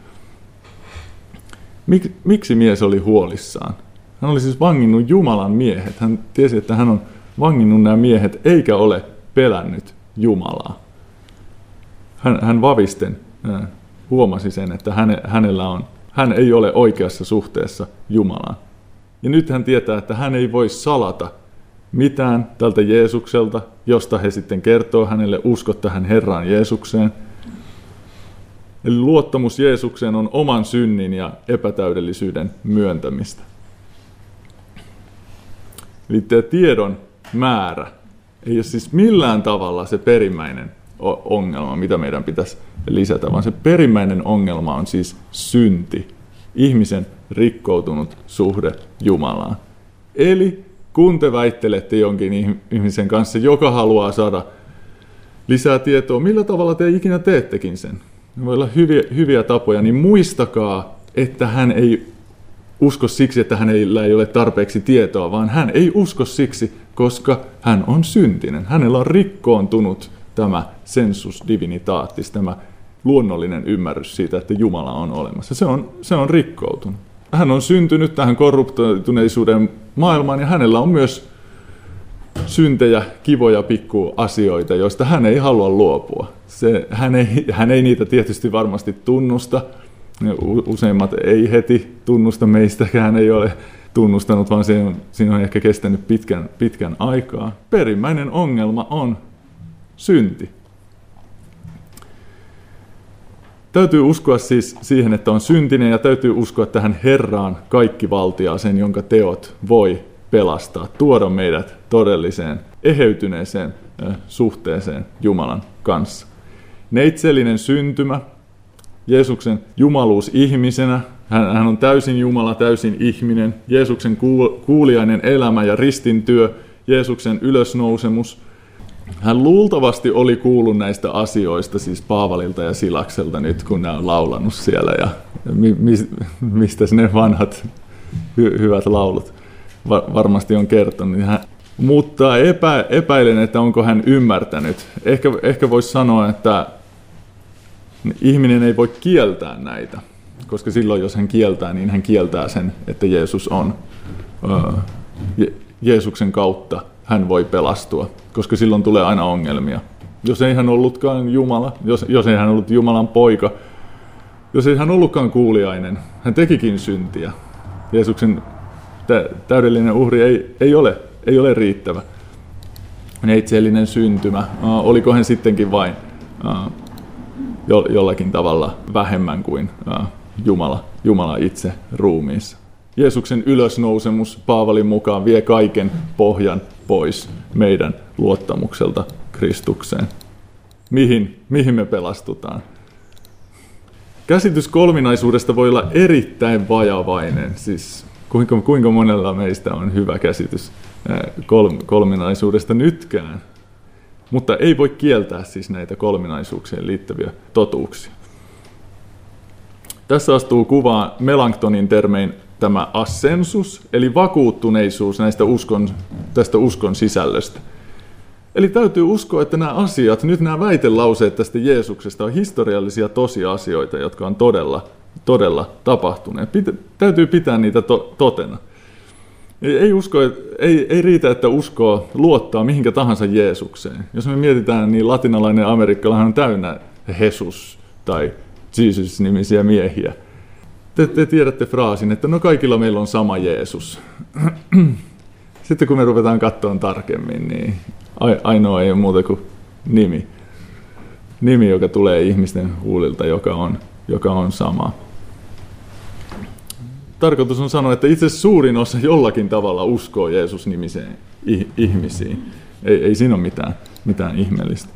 Mik, miksi mies oli huolissaan? Hän oli siis vanginnut Jumalan miehet. Hän tiesi, että hän on vanginnut nämä miehet, eikä ole pelännyt Jumalaa. Hän, hän vavisten äh, huomasi sen, että häne, hänellä on, hän ei ole oikeassa suhteessa Jumalaan. Ja nyt hän tietää, että hän ei voi salata mitään tältä Jeesukselta, josta he sitten kertoo hänelle, usko tähän Herraan Jeesukseen. Eli luottamus Jeesukseen on oman synnin ja epätäydellisyyden myöntämistä. Eli tämä tiedon määrä ei ole siis millään tavalla se perimmäinen ongelma, mitä meidän pitäisi lisätä, vaan se perimmäinen ongelma on siis synti, ihmisen rikkoutunut suhde Jumalaan. Eli kun te väittelette jonkin ihmisen kanssa, joka haluaa saada lisää tietoa, millä tavalla te ikinä teettekin sen, voi olla hyviä, hyviä tapoja, niin muistakaa, että hän ei usko siksi, että hänellä ei ole tarpeeksi tietoa, vaan hän ei usko siksi, koska hän on syntinen. Hänellä on rikkoontunut tämä sensus divinitatis, tämä luonnollinen ymmärrys siitä, että Jumala on olemassa. Se on, se on rikkoutunut. Hän on syntynyt tähän korruptoituneisuuden maailmaan ja hänellä on myös syntejä, kivoja pikkuasioita, joista hän ei halua luopua. Se, hän, ei, hän ei niitä tietysti varmasti tunnusta. Useimmat ei heti tunnusta, meistäkään ei ole tunnustanut, vaan se on, siinä on ehkä kestänyt pitkän, pitkän aikaa. Perimmäinen ongelma on synti. Täytyy uskoa siis siihen, että on syntinen, ja täytyy uskoa tähän Herraan kaikkivaltiaaseen, jonka teot voi pelastaa, tuoda meidät todelliseen, eheytyneeseen suhteeseen Jumalan kanssa. Neitsellinen syntymä, Jeesuksen jumaluus ihmisenä, hän, hän on täysin Jumala, täysin ihminen, Jeesuksen kuuliainen elämä ja ristintyö, Jeesuksen ylösnousemus. Hän luultavasti oli kuullut näistä asioista, siis Paavalilta ja Silakselta nyt, kun nämä on laulanut siellä, ja mi, mi, mistä ne vanhat hy, hyvät laulut va, varmasti on kertonut. Hän, mutta epä, epäilen, että onko hän ymmärtänyt. Ehkä, ehkä voisi sanoa, että ihminen ei voi kieltää näitä, koska silloin, jos hän kieltää, niin hän kieltää sen, että Jeesus on. Je, Jeesuksen kautta hän voi pelastua, koska silloin tulee aina ongelmia. Jos ei hän ollutkaan Jumala, jos, jos ei hän ollut Jumalan poika, jos ei hän ollutkaan kuuliainen, hän tekikin syntiä. Jeesuksen tä, täydellinen uhri ei, ei, ole, ei ole riittävä. Neitsellinen syntymä, uh, oliko hän sittenkin vain uh, jo, jollakin tavalla vähemmän kuin uh, Jumala Jumala itse ruumiissa. Jeesuksen ylösnousemus Paavalin mukaan vie kaiken pohjan pois meidän luottamukselta Kristukseen. Mihin, mihin me pelastutaan? Käsitys kolminaisuudesta voi olla erittäin vajavainen. Siis kuinka, kuinka monella meistä on hyvä käsitys kol, kolminaisuudesta nytkään? Mutta ei voi kieltää siis näitä kolminaisuuksiin liittyviä totuuksia. Tässä astuu kuvaan Melanchtonin termein tämä assensus, eli vakuuttuneisuus näistä uskon, tästä uskon sisällöstä. Eli täytyy uskoa, että nämä asiat, nyt nämä väitelauseet tästä Jeesuksesta on historiallisia tosiasioita, jotka on todella, todella tapahtuneet. Pitä, täytyy pitää niitä to, totena. Ei, ei, usko, ei, ei riitä, että uskoo luottaa mihinkä tahansa Jeesukseen. Jos me mietitään, niin latinalainen amerikkalainen on täynnä Jesus tai Jesus-nimisiä miehiä. Te, te tiedätte fraasin, että no kaikilla meillä on sama Jeesus. Sitten kun me ruvetaan katsomaan tarkemmin, niin ainoa ei ole muuta kuin nimi. Nimi, joka tulee ihmisten huulilta, joka on, joka on sama. Tarkoitus on sanoa, että itse asiassa suurin osa jollakin tavalla uskoo Jeesus-nimiseen ihmisiin. Ei, ei siinä ole mitään, mitään ihmeellistä.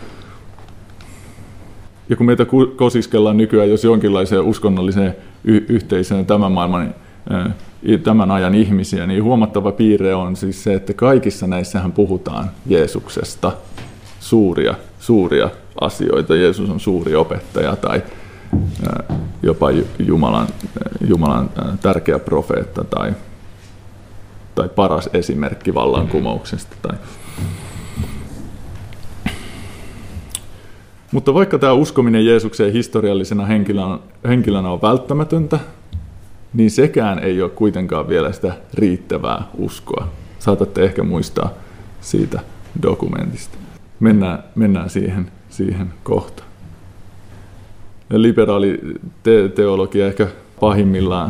Ja kun meitä kosiskellaan nykyään, jos jonkinlaiseen uskonnolliseen y- yhteisöön tämän maailman, tämän ajan ihmisiä, niin huomattava piirre on siis se, että kaikissa näissähän puhutaan Jeesuksesta. Suuria, suuria asioita. Jeesus on suuri opettaja tai jopa Jumalan, Jumalan tärkeä profeetta tai, tai paras esimerkki vallankumouksesta. Tai. Mutta vaikka tämä uskominen Jeesukseen historiallisena henkilönä, henkilönä on välttämätöntä, niin sekään ei ole kuitenkaan vielä sitä riittävää uskoa. Saatatte ehkä muistaa siitä dokumentista. Mennään, mennään siihen, siihen kohtaan. Ja liberaali te- teologia ehkä pahimmillaan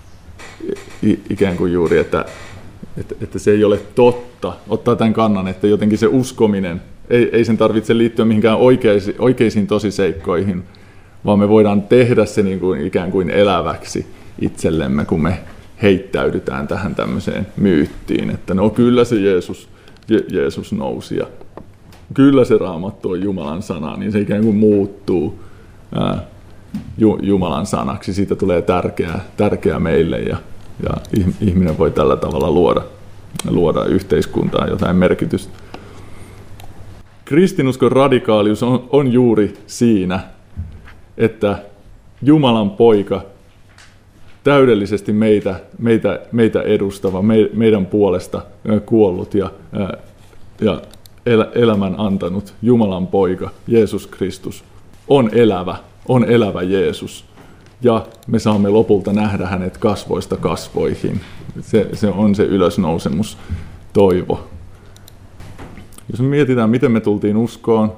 i- ikään kuin juuri, että, että, että se ei ole totta. Ottaa tämän kannan, että jotenkin se uskominen, ei, ei sen tarvitse liittyä mihinkään oikeisiin, oikeisiin tosiseikkoihin, vaan me voidaan tehdä se niin kuin ikään kuin eläväksi itsellemme, kun me heittäydytään tähän tämmöiseen myyttiin, että no kyllä se Jeesus, Je- Jeesus nousi ja kyllä se Raamattu on Jumalan sana, niin se ikään kuin muuttuu ää, Ju- Jumalan sanaksi. Siitä tulee tärkeää, tärkeää meille ja, ja ihminen voi tällä tavalla luoda, luoda yhteiskuntaan jotain merkitystä. Kristinuskon radikaalius on, on juuri siinä, että Jumalan poika, täydellisesti meitä, meitä, meitä edustava, me, meidän puolesta kuollut ja, ja el, elämän antanut Jumalan poika, Jeesus Kristus, on elävä, on elävä Jeesus. Ja me saamme lopulta nähdä hänet kasvoista kasvoihin. Se, se on se ylösnousemus toivo. Jos me mietitään, miten me tultiin uskoon,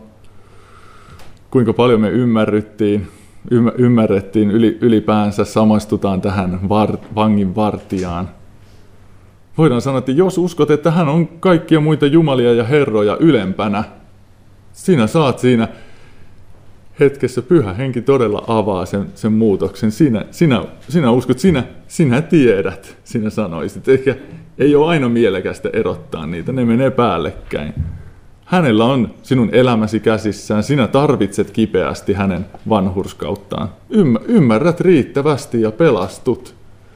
kuinka paljon me ymmärryttiin, ymmärrettiin ylipäänsä, samastutaan tähän var, vangin vartijaan. Voidaan sanoa, että jos uskot, että hän on kaikkia muita jumalia ja herroja ylempänä, sinä saat siinä hetkessä, Pyhä Henki todella avaa sen, sen muutoksen. Sinä, sinä, sinä uskot, sinä, sinä tiedät, sinä sanoisit. Ehkä ei ole aina mielekästä erottaa niitä, ne menee päällekkäin. Hänellä on sinun elämäsi käsissään, sinä tarvitset kipeästi hänen vanhurskauttaan. Ymmärrät riittävästi ja pelastut.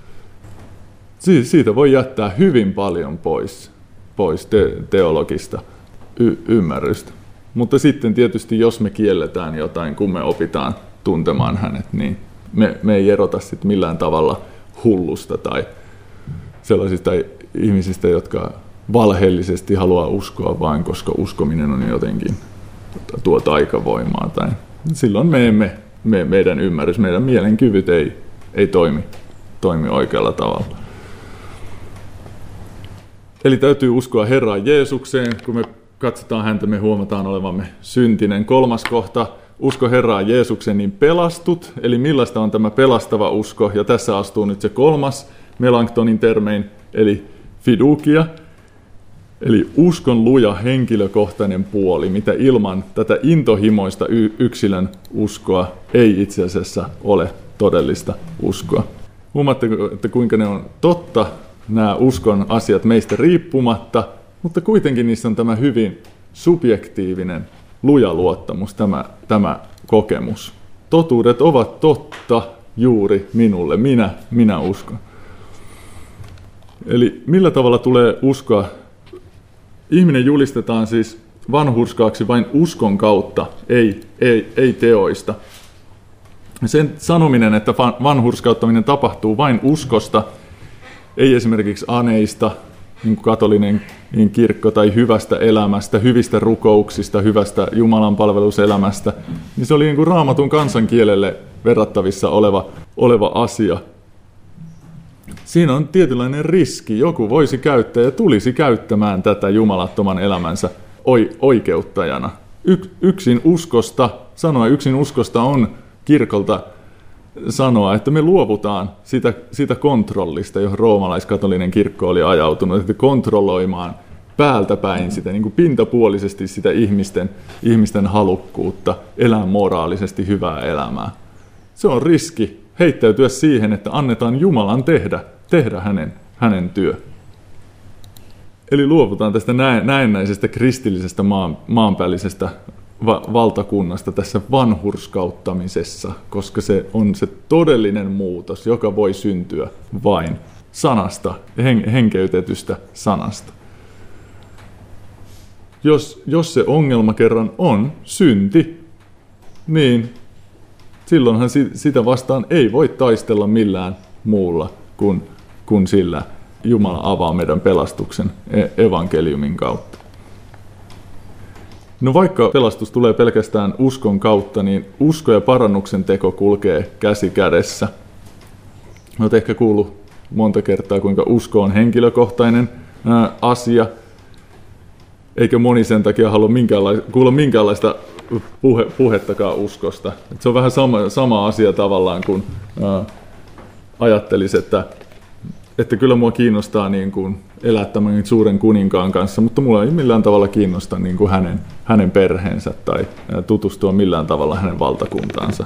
Siitä voi jättää hyvin paljon pois, pois te- teologista y- ymmärrystä. Mutta sitten tietysti, jos me kielletään jotain, kun me opitaan tuntemaan hänet, niin me, me ei erota sitten millään tavalla hullusta tai sellaisista ihmisistä, jotka valheellisesti haluaa uskoa vain, koska uskominen on jotenkin tuo taikavoimaa. Tai silloin me emme, me, meidän ymmärrys, meidän mielenkyvyt ei, ei toimi, toimi oikealla tavalla. Eli täytyy uskoa Herraan Jeesukseen. Kun me katsotaan häntä, me huomataan olevamme syntinen. Kolmas kohta, usko Herraan Jeesukseen, niin pelastut. Eli millaista on tämä pelastava usko? Ja tässä astuu nyt se kolmas Melanchtonin termein, eli fidukia. Eli uskon luja henkilökohtainen puoli, mitä ilman tätä intohimoista yksilön uskoa ei itse asiassa ole todellista uskoa. Huomaatteko, että kuinka ne on totta, nämä uskon asiat meistä riippumatta, mutta kuitenkin niissä on tämä hyvin subjektiivinen, luja luottamus, tämä, tämä kokemus. Totuudet ovat totta juuri minulle, minä, minä uskon. Eli millä tavalla tulee uskoa? Ihminen julistetaan siis vanhurskaaksi vain uskon kautta, ei, ei, ei teoista. Sen sanominen, että vanhurskauttaminen tapahtuu vain uskosta, ei esimerkiksi aneista, niin kuin katolinen niin kirkko, tai hyvästä elämästä, hyvistä rukouksista, hyvästä Jumalan palveluselämästä, niin se oli niin kuin Raamatun kansankielelle verrattavissa oleva, oleva asia. Siinä on tietynlainen riski. Joku voisi käyttää ja tulisi käyttämään tätä jumalattoman elämänsä oikeuttajana. Yksin uskosta, sanoa yksin uskosta on kirkolta sanoa, että me luovutaan sitä, sitä kontrollista, johon roomalaiskatolinen kirkko oli ajautunut, että kontrolloimaan päältä päin sitä, niin kuin pintapuolisesti sitä ihmisten, ihmisten halukkuutta elää moraalisesti hyvää elämää. Se on riski heittäytyä siihen, että annetaan Jumalan tehdä, tehdä hänen, hänen työ. Eli luovutaan tästä näennäisestä kristillisestä maan, maanpäällisestä va- valtakunnasta tässä vanhurskauttamisessa, koska se on se todellinen muutos, joka voi syntyä vain sanasta, hen- henkeytetystä sanasta. Jos, jos se ongelma kerran on synti, niin silloinhan sitä vastaan ei voi taistella millään muulla kuin, kuin sillä Jumala avaa meidän pelastuksen evankeliumin kautta. No vaikka pelastus tulee pelkästään uskon kautta, niin usko ja parannuksen teko kulkee käsi kädessä. Olet ehkä kuullut monta kertaa, kuinka usko on henkilökohtainen ää, asia, eikä moni sen takia halua minkäänlaista, kuulla minkäänlaista puhe, puhettakaan uskosta. Et se on vähän sama, sama asia tavallaan, kun ää, ajattelisi, että että kyllä mua kiinnostaa niin kuin elää tämän suuren kuninkaan kanssa, mutta mulla ei millään tavalla kiinnosta niin kuin hänen, hänen perheensä tai tutustua millään tavalla hänen valtakuntaansa.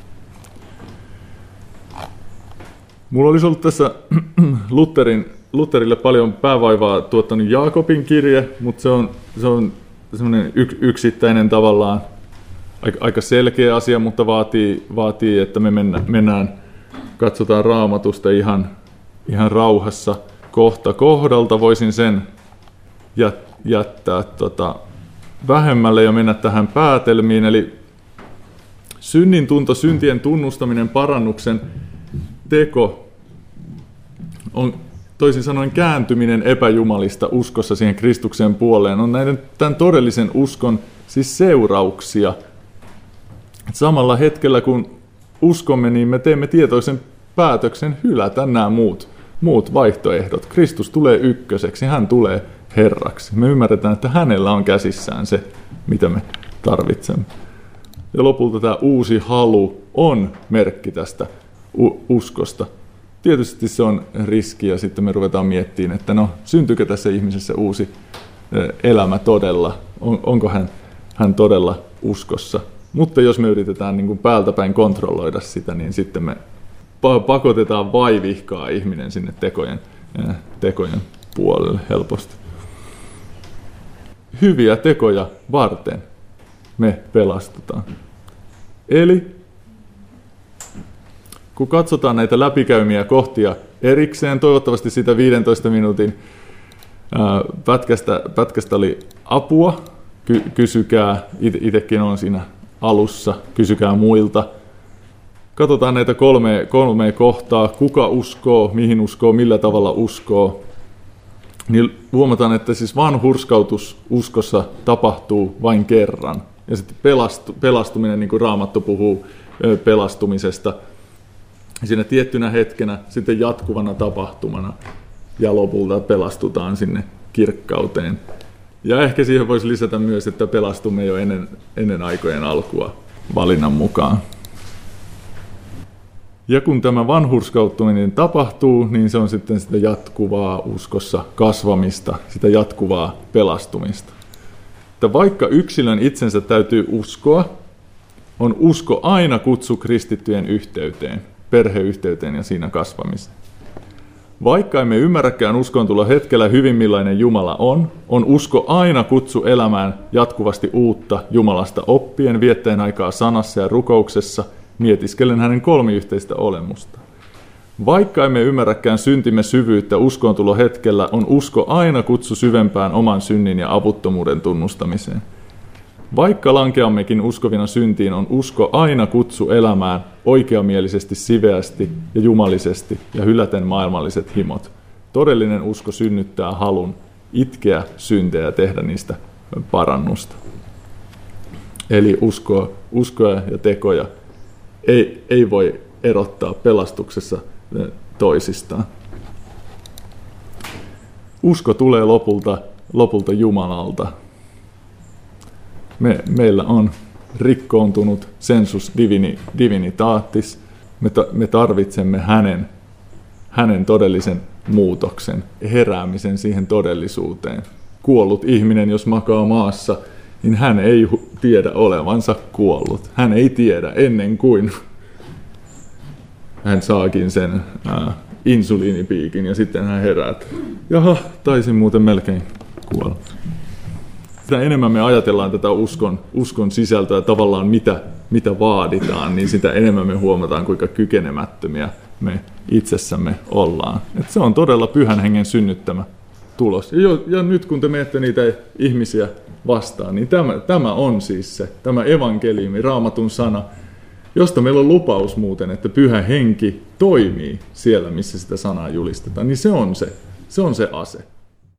Mulla olisi ollut tässä Lutherin, Lutherille paljon päävaivaa tuottanut Jaakobin kirje, mutta se on, se on semmoinen yksittäinen tavallaan aika selkeä asia, mutta vaatii, vaatii että me mennään, mennään katsotaan Raamatusta ihan Ihan rauhassa kohta kohdalta voisin sen jättää tota vähemmälle ja mennä tähän päätelmiin. Eli synnin tunto, syntien tunnustaminen, parannuksen teko on toisin sanoen kääntyminen epäjumalista uskossa siihen Kristuksen puoleen. On näiden tämän todellisen uskon siis seurauksia. Samalla hetkellä kun uskomme, niin me teemme tietoisen päätöksen hylätä nämä muut, muut vaihtoehdot. Kristus tulee ykköseksi, hän tulee Herraksi. Me ymmärretään, että hänellä on käsissään se, mitä me tarvitsemme. Ja lopulta tämä uusi halu on merkki tästä u- uskosta. Tietysti se on riski ja sitten me ruvetaan miettimään, että no, syntyykö tässä ihmisessä uusi elämä todella? On, onko hän, hän todella uskossa? Mutta jos me yritetään niin kuin päältä päin kontrolloida sitä, niin sitten me pakotetaan vaivihkaa ihminen sinne tekojen, tekojen puolelle helposti. Hyviä tekoja varten me pelastutaan. Eli kun katsotaan näitä läpikäymiä kohtia erikseen, toivottavasti sitä viidentoista minuutin pätkästä, pätkästä oli apua. Ky- kysykää, itsekin on siinä alussa, kysykää muilta. Katsotaan näitä kolme, kolme kohtaa, kuka uskoo, mihin uskoo, millä tavalla uskoo. Niin huomataan, että siis vanhurskautus uskossa tapahtuu vain kerran. Ja sitten pelastu, pelastuminen, niin kuin Raamattu puhuu pelastumisesta, siinä tiettynä hetkenä, sitten jatkuvana tapahtumana, ja lopulta pelastutaan sinne kirkkauteen. Ja ehkä siihen voisi lisätä myös, että pelastumme jo ennen, ennen aikojen alkua valinnan mukaan. Ja kun tämä vanhurskauttuminen tapahtuu, niin se on sitten sitä jatkuvaa uskossa kasvamista, sitä jatkuvaa pelastumista. Että vaikka yksilön itsensä täytyy uskoa, on usko aina kutsu kristittyjen yhteyteen, perheyhteyteen ja siinä kasvamiseen. Vaikka emme ymmärräkään uskontulo hetkellä hyvin millainen Jumala on, on usko aina kutsu elämään jatkuvasti uutta Jumalasta oppien, viettäen aikaa sanassa ja rukouksessa, mietiskellen hänen kolmiyhteistä olemusta. Vaikka emme ymmärräkään syntimme syvyyttä uskontulo hetkellä, on usko aina kutsu syvempään oman synnin ja avuttomuuden tunnustamiseen. Vaikka lankeammekin uskovina syntiin, on usko aina kutsu elämään oikeamielisesti, siveästi ja jumalisesti ja hyläten maailmalliset himot. Todellinen usko synnyttää halun itkeä syntejä ja tehdä niistä parannusta. Eli uskoa, uskoa ja tekoja ei, ei voi erottaa pelastuksessa toisistaan. Usko tulee lopulta, lopulta Jumalalta. Me, meillä on rikkoontunut sensus divini, divinitatis. Me, ta, me tarvitsemme hänen, hänen todellisen muutoksen, heräämisen siihen todellisuuteen. Kuollut ihminen, jos makaa maassa, niin hän ei tiedä olevansa kuollut. Hän ei tiedä ennen kuin hän saakin sen ää, insuliinipiikin ja sitten hän herää. Jaha, taisin muuten melkein kuolla. Sitä enemmän me ajatellaan tätä uskon, uskon sisältöä, tavallaan mitä, mitä vaaditaan, niin sitä enemmän me huomataan, kuinka kykenemättömiä me itsessämme ollaan. Et se on todella Pyhän Hengen synnyttämä tulos. Ja, jo, ja nyt kun te menette niitä ihmisiä vastaan, niin tämä, tämä on siis se, tämä evankeliumi, Raamatun sana, josta meillä on lupaus muuten, että Pyhä Henki toimii siellä, missä sitä sanaa julistetaan, niin se on se, se on se ase.